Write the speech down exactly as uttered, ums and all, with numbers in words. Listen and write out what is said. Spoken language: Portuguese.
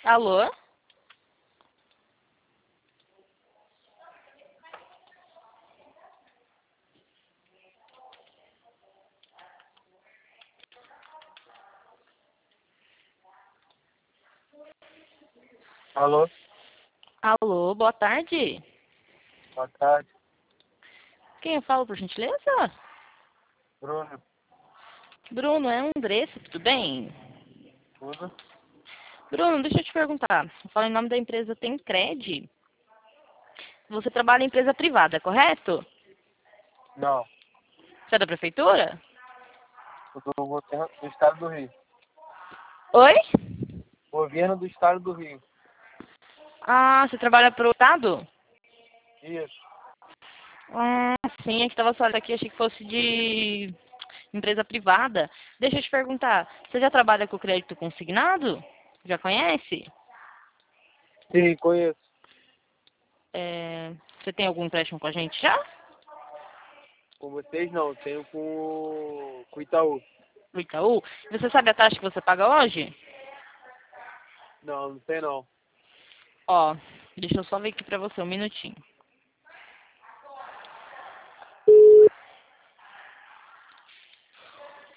Alô? Alô? Alô, boa tarde. Boa tarde. Quem eu falo, por gentileza? Bruno, Bruno, é Andressa, tudo bem? tudo? Bruno, deixa eu te perguntar. Eu falo em nome da empresa Temcred. Você trabalha em empresa privada, correto? Não, Você é da prefeitura? eu do governo do estado do Rio. Oi? Governo do estado do Rio. Ah, você trabalha para o Estado? Isso. Ah, sim, é que estava só aqui, achei que fosse de empresa privada. Deixa eu te perguntar, você já trabalha com crédito consignado? Já conhece? Sim, conheço. É, você tem algum empréstimo com a gente já? Com vocês não, tenho com, com o Itaú. No Itaú? Você sabe a taxa que você paga hoje? Não, não sei não. Ó, deixa eu só ver aqui pra você um minutinho.